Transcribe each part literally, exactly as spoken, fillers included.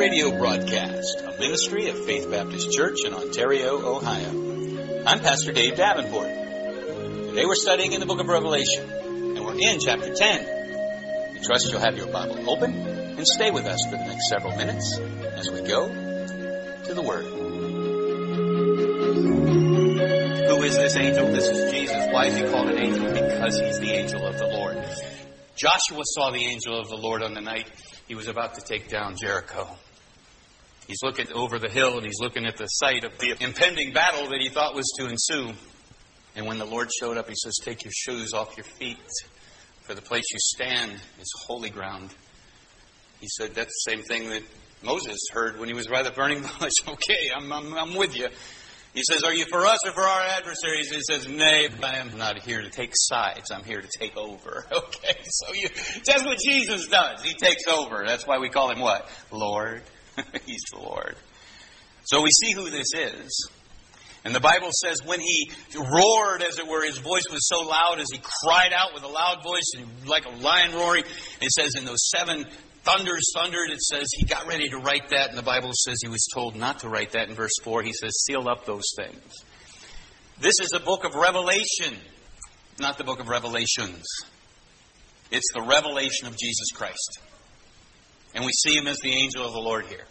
radio broadcast, a ministry of Faith Baptist Church in Ontario, Ohio. I'm Pastor Dave Davenport. Today we're studying in the book of Revelation, and we're in chapter ten. We trust you'll have your Bible open and stay with us for the next several minutes as we go to the Word. Who is this angel? This is Jesus. Why is he called an angel? Because he's the angel of the Lord. Joshua saw the angel of the Lord on the night he was about to take down Jericho. He's looking over the hill and he's looking at the site of the impending battle that he thought was to ensue. And when the Lord showed up, he says, "Take your shoes off your feet, for the place you stand is holy ground." He said that's the same thing that Moses heard when he was by the burning bush. Okay, I'm, I'm, I'm with you. He says, "Are you for us or for our adversaries?" He says, "Nay, I am not here to take sides. I'm here to take over." Okay, so you, that's what Jesus does. He takes over. That's why we call him what? Lord. He's the Lord. So we see who this is. And the Bible says when he roared, as it were, his voice was so loud as he cried out with a loud voice, and like a lion roaring. It says in those seven thunders thundered, it says he got ready to write that, and the Bible says he was told not to write that in verse four. He says, seal up those things. This is the book of Revelation, not the book of Revelations. It's the revelation of Jesus Christ. And we see him as the angel of the Lord here.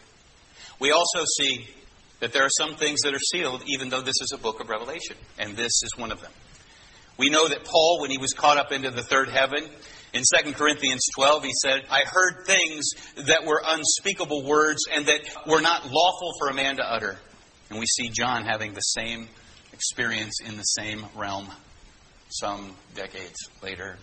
We also see that there are some things that are sealed, even though this is a book of Revelation. And this is one of them. We know that Paul, when he was caught up into the third heaven, in Second Corinthians twelve, he said, "I heard things that were unspeakable words and that were not lawful for a man to utter." And we see John having the same experience in the same realm some decades later.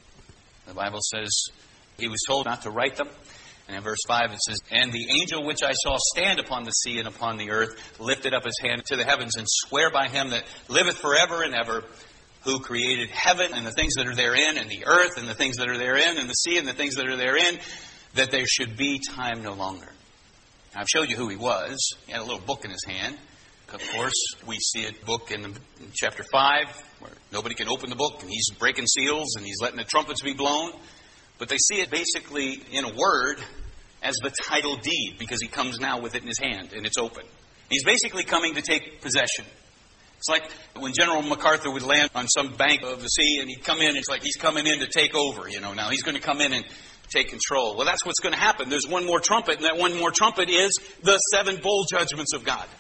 The Bible says he was told not to write them. And in verse five it says, "And the angel which I saw stand upon the sea and upon the earth lifted up his hand to the heavens and sware by him that liveth forever and ever, who created heaven and the things that are therein, and the earth and the things that are therein, and the sea and the things that are therein, that there should be time no longer." Now, I've showed you who he was. He had a little book in his hand. Of course, we see a book in, in chapter five, where nobody can open the book, and he's breaking seals, and he's letting the trumpets be blown. But they see it basically in a word as the title deed, because he comes now with it in his hand, and it's open. He's basically coming to take possession. It's like when General MacArthur would land on some bank of the sea and he'd come in, it's like he's coming in to take over, you know, now he's going to come in and take control. Well, that's what's going to happen. There's one more trumpet, and that one more trumpet is the seven bowl judgments of God.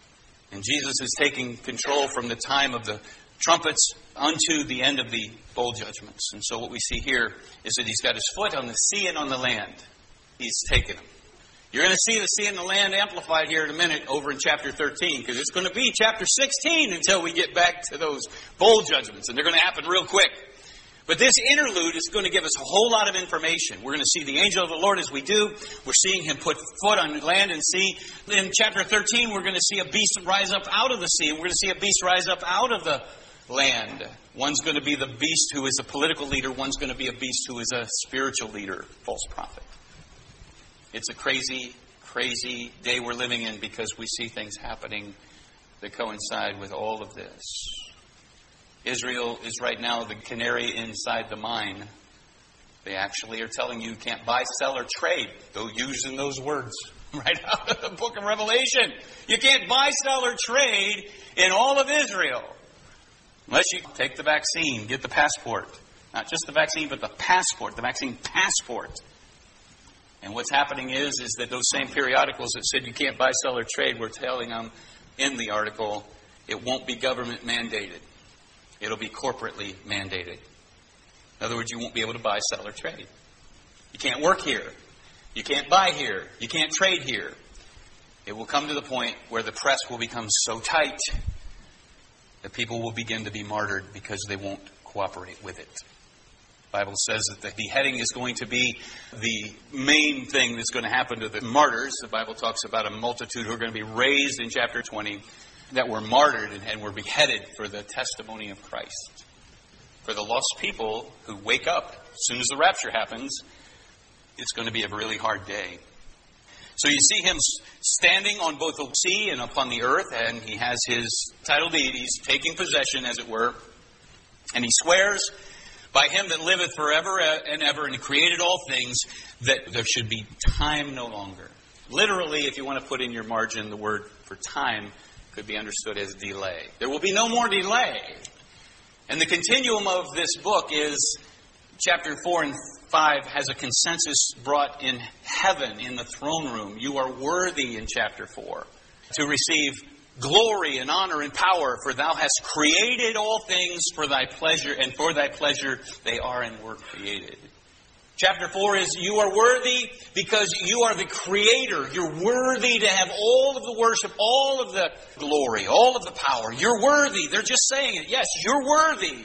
And Jesus is taking control from the time of the trumpets unto the end of the bowl judgments. And so what we see here is that he's got his foot on the sea and on the land. He's taken them. You're going to see the sea and the land amplified here in a minute over in chapter thirteen, because it's going to be chapter sixteen until we get back to those bowl judgments, and they're going to happen real quick. But this interlude is going to give us a whole lot of information. We're going to see the angel of the Lord as we do. We're seeing him put foot on land and sea. In chapter thirteen, we're going to see a beast rise up out of the sea, and we're going to see a beast rise up out of the land. One's going to be the beast who is a political leader. One's going to be a beast who is a spiritual leader, false prophet. It's a crazy, crazy day we're living in, because we see things happening that coincide with all of this. Israel is right now the canary inside the mine. They actually are telling you you can't buy, sell, or trade, though using those words right out of the book of Revelation. You can't buy, sell, or trade in all of Israel unless you take the vaccine, get the passport. Not just the vaccine, but the passport, the vaccine passport. And what's happening is, is that those same periodicals that said you can't buy, sell, or trade, we're telling them in the article, it won't be government mandated. It'll be corporately mandated. In other words, you won't be able to buy, sell, or trade. You can't work here. You can't buy here. You can't trade here. It will come to the point where the press will become so tight that people will begin to be martyred because they won't cooperate with it. The Bible says that the beheading is going to be the main thing that's going to happen to the martyrs. The Bible talks about a multitude who are going to be raised in chapter twenty that were martyred and were beheaded for the testimony of Christ. For the lost people who wake up as soon as the rapture happens, it's going to be a really hard day. So you see him standing on both the sea and upon the earth, and he has his title deed. He's taking possession, as it were. And he swears by him that liveth forever and ever, and created all things, that there should be time no longer. Literally, if you want to put in your margin, the word for time could be understood as delay. There will be no more delay. And the continuum of this book is chapter four and five has a consensus brought in heaven, in the throne room. You are worthy in chapter four to receive glory and honor and power, for thou hast created all things for thy pleasure, and for thy pleasure they are and were created. Chapter four is you are worthy because you are the creator. You're worthy to have all of the worship, all of the glory, all of the power. You're worthy. They're just saying it. Yes, you're worthy.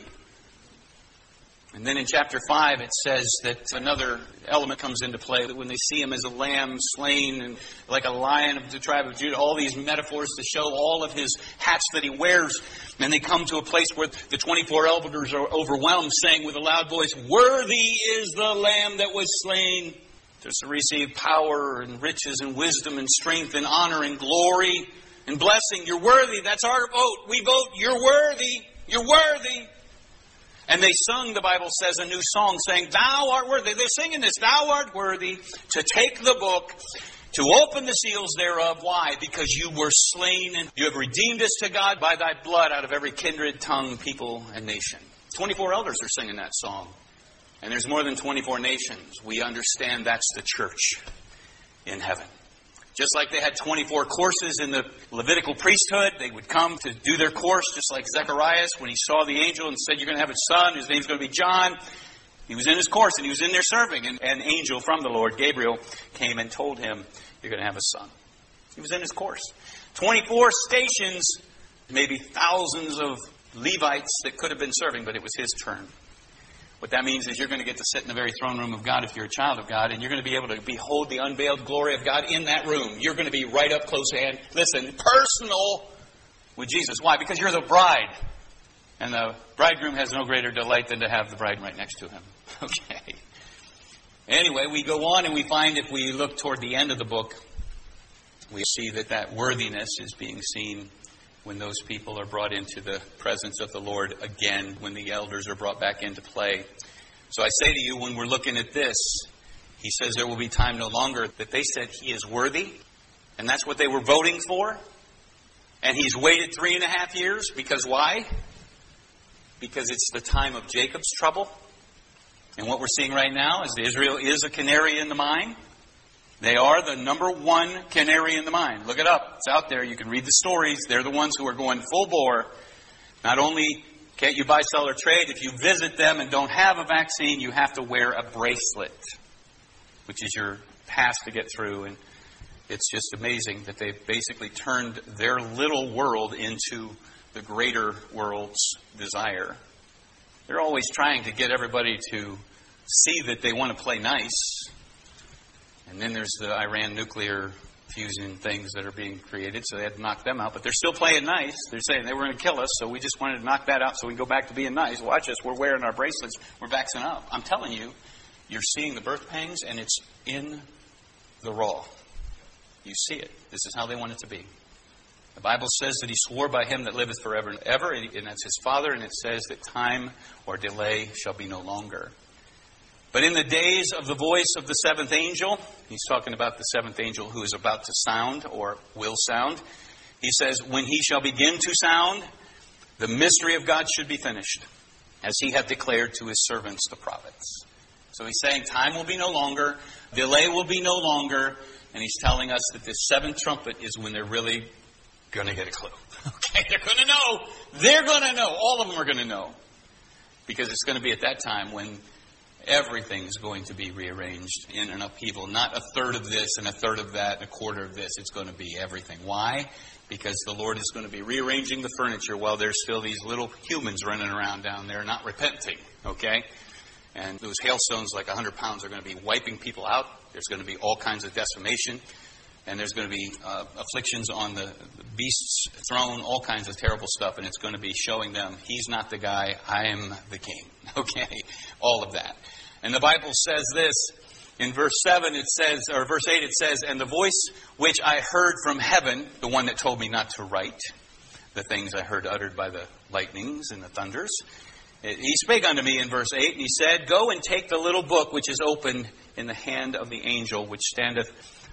And then in chapter five, it says that another element comes into play, that when they see him as a lamb slain and like a lion of the tribe of Judah, all these metaphors to show all of his hats that he wears. And they come to a place where the twenty-four elders are overwhelmed, saying with a loud voice, "Worthy is the Lamb that was slain to receive power and riches and wisdom and strength and honor and glory and blessing." You're worthy. That's our vote. We vote, you're worthy. You're worthy. And they sung, the Bible says, a new song saying, "Thou art worthy." They're singing this. "Thou art worthy to take the book, to open the seals thereof." Why? Because you were slain and you have redeemed us to God by thy blood out of every kindred, tongue, people, and nation. twenty-four elders are singing that song. And there's more than twenty-four nations. We understand that's the church in heaven. Just like they had twenty-four courses in the Levitical priesthood, they would come to do their course, just like Zechariah, when he saw the angel and said, "You're going to have a son, his name's going to be John." He was in his course and he was in there serving. And an angel from the Lord, Gabriel, came and told him, "You're going to have a son." He was in his course. twenty-four stations, maybe thousands of Levites that could have been serving, but it was his turn. What that means is you're going to get to sit in the very throne room of God if you're a child of God, and you're going to be able to behold the unveiled glory of God in that room. You're going to be right up close and, listen, personal with Jesus. Why? Because you're the bride. And the bridegroom has no greater delight than to have the bride right next to him. Okay. Anyway, we go on and we find, if we look toward the end of the book, we see that that worthiness is being seen when those people are brought into the presence of the Lord again, when the elders are brought back into play. So I say to you, when we're looking at this, he says there will be time no longer, that they said he is worthy, and that's what they were voting for. And he's waited three and a half years, because why? Because it's the time of Jacob's trouble. And what we're seeing right now is that Israel is a canary in the mine. They are the number one canary in the mine. Look it up. It's out there. You can read the stories. They're the ones who are going full bore. Not only can't you buy, sell, or trade, if you visit them and don't have a vaccine, you have to wear a bracelet, which is your pass to get through. And it's just amazing that they've basically turned their little world into the greater world's desire. They're always trying to get everybody to see that they want to play nice. And then there's the Iran nuclear fusion things that are being created, so they had to knock them out. But they're still playing nice. They're saying they were going to kill us, so we just wanted to knock that out so we can go back to being nice. Watch us. We're wearing our bracelets. We're vaxxing up. I'm telling you, you're seeing the birth pangs, and it's in the raw. You see it. This is how they want it to be. The Bible says that he swore by him that liveth forever and ever, and that's his Father, and it says that time or delay shall be no longer. But in the days of the voice of the seventh angel, he's talking about the seventh angel who is about to sound or will sound. He says, when he shall begin to sound, the mystery of God should be finished, as he hath declared to his servants the prophets. So he's saying time will be no longer, delay will be no longer, and he's telling us that this seventh trumpet is when they're really going to get a clue. Okay, they're going to know. They're going to know. All of them are going to know. Because it's going to be at that time when everything's going to be rearranged in an upheaval. Not a third of this and a third of that and a quarter of this. It's going to be everything. Why? Because the Lord is going to be rearranging the furniture while there's still these little humans running around down there not repenting. Okay? And those hailstones, like one hundred pounds, are going to be wiping people out. There's going to be all kinds of decimation. And there's going to be uh, afflictions on the, the beast's throne, all kinds of terrible stuff. And it's going to be showing them, he's not the guy, I am the king. Okay? All of that. And the Bible says this, in verse seven it says, or verse eight it says, and the voice which I heard from heaven, the one that told me not to write the things I heard uttered by the lightnings and the thunders, he spake unto me in verse eight, and he said, go and take the little book which is open in the hand of the angel which standeth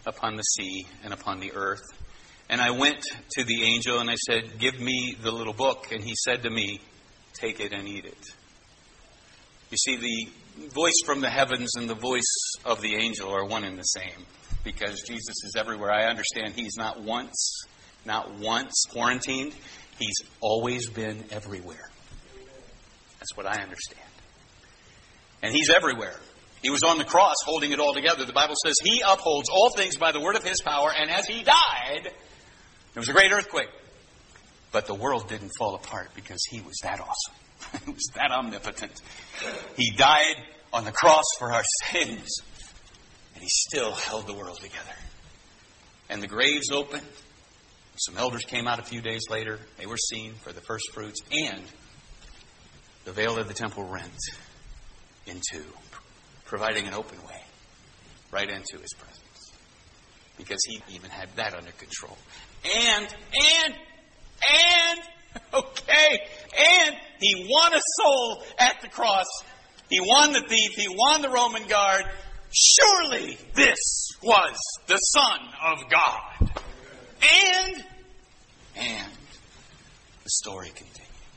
upon the sea and upon the earth. And I went to the angel and I said, give me the little book. And he said to me, take it and eat it. You see, the voice from the heavens and the voice of the angel are one and the same, because Jesus is everywhere. I understand he's not once, not once quarantined. He's always been everywhere. That's what I understand. And he's everywhere. He was on the cross holding it all together. The Bible says he upholds all things by the word of his power. And as he died, there was a great earthquake. But the world didn't fall apart because he was that awesome. He was that omnipotent. He died on the cross for our sins. And he still held the world together. And the graves opened. Some elders came out a few days later. They were seen for the first fruits. And the veil of the temple rent in two, providing an open way right into his presence. Because he even had that under control. And, and, and, okay, and he won a soul at the cross. He won the thief. He won the Roman guard. Surely this was the Son of God. And, and the story continues.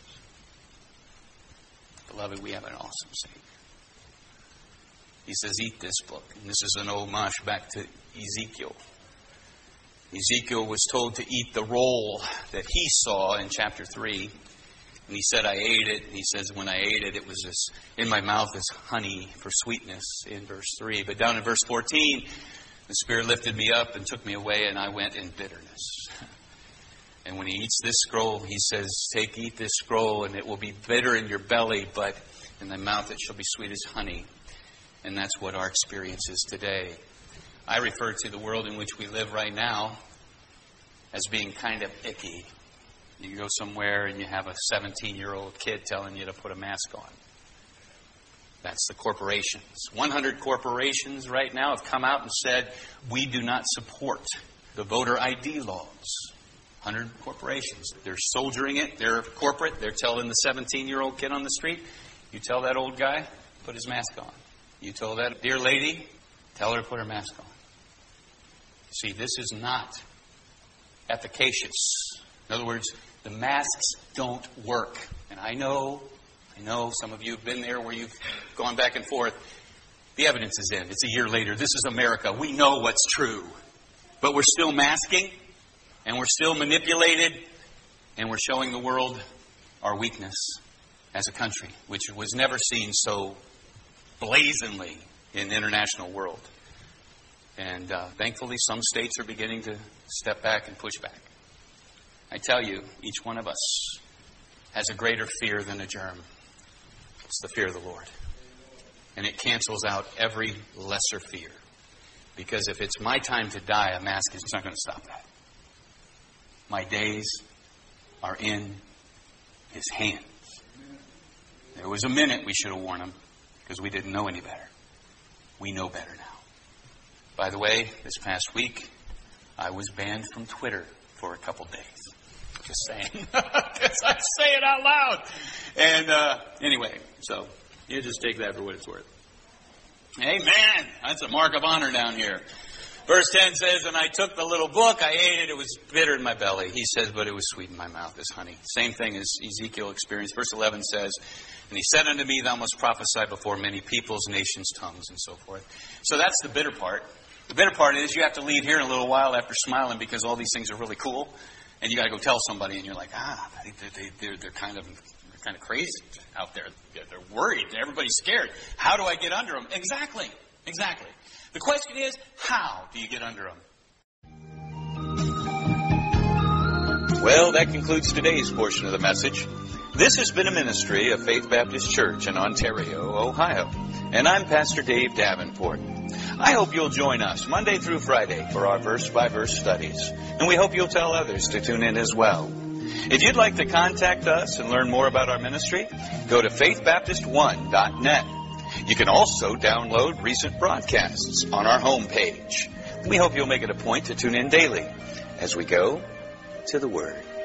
Beloved, we have an awesome Savior. He says, eat this book. And this is an homage back to Ezekiel. Ezekiel was told to eat the roll that he saw in chapter three. And he said, I ate it. And he says, when I ate it, it was as in my mouth as honey for sweetness in verse three. But down in verse fourteen, the Spirit lifted me up and took me away, and I went in bitterness. And when he eats this scroll, he says, take, eat this scroll, and it will be bitter in your belly, but in thy mouth it shall be sweet as honey. And that's what our experience is today. I refer to the world in which we live right now as being kind of icky. You go somewhere and you have a seventeen-year-old kid telling you to put a mask on. That's the corporations. one hundred corporations right now have come out and said, we do not support the voter I D laws. one hundred corporations. They're soldiering it. They're corporate. They're telling the seventeen-year-old kid on the street, you tell that old guy, put his mask on. You tell that dear lady, tell her to put her mask on. See, this is not efficacious. In other words, the masks don't work. And I know, I know some of you have been there where you've gone back and forth. The evidence is in. It's a year later. This is America. We know what's true. But we're still masking, and we're still manipulated, and we're showing the world our weakness as a country, which was never seen so blazingly in the international world. And uh, thankfully, some states are beginning to step back and push back. I tell you, each one of us has a greater fear than a germ. It's the fear of the Lord. And it cancels out every lesser fear. Because if it's my time to die, a mask is not going to stop that. My days are in his hands. There was a minute we should have worn him because we didn't know any better. We know better now. By the way, this past week, I was banned from Twitter for a couple days. Just saying. Because I say it out loud. And uh, anyway, so you just take that for what it's worth. Amen. That's a mark of honor down here. Verse ten says, and I took the little book, I ate it, it was bitter in my belly. He says, but it was sweet in my mouth as honey. Same thing as Ezekiel experienced. Verse eleven says, and he said unto me, thou must prophesy before many peoples, nations, tongues, and so forth. So that's the bitter part. The bitter part is you have to leave here in a little while after smiling because all these things are really cool. And you got to go tell somebody, and you're like, ah, they, they, they're, they're kind of they're kind of crazy out there. They're worried. Everybody's scared. How do I get under them? Exactly. Exactly. The question is, how do you get under them? Well, that concludes today's portion of the message. This has been a ministry of Faith Baptist Church in Ontario, Ohio. And I'm Pastor Dave Davenport. I hope you'll join us Monday through Friday for our verse-by-verse studies. And we hope you'll tell others to tune in as well. If you'd like to contact us and learn more about our ministry, go to faith baptist one dot net. You can also download recent broadcasts on our homepage. We hope you'll make it a point to tune in daily as we go to the Word.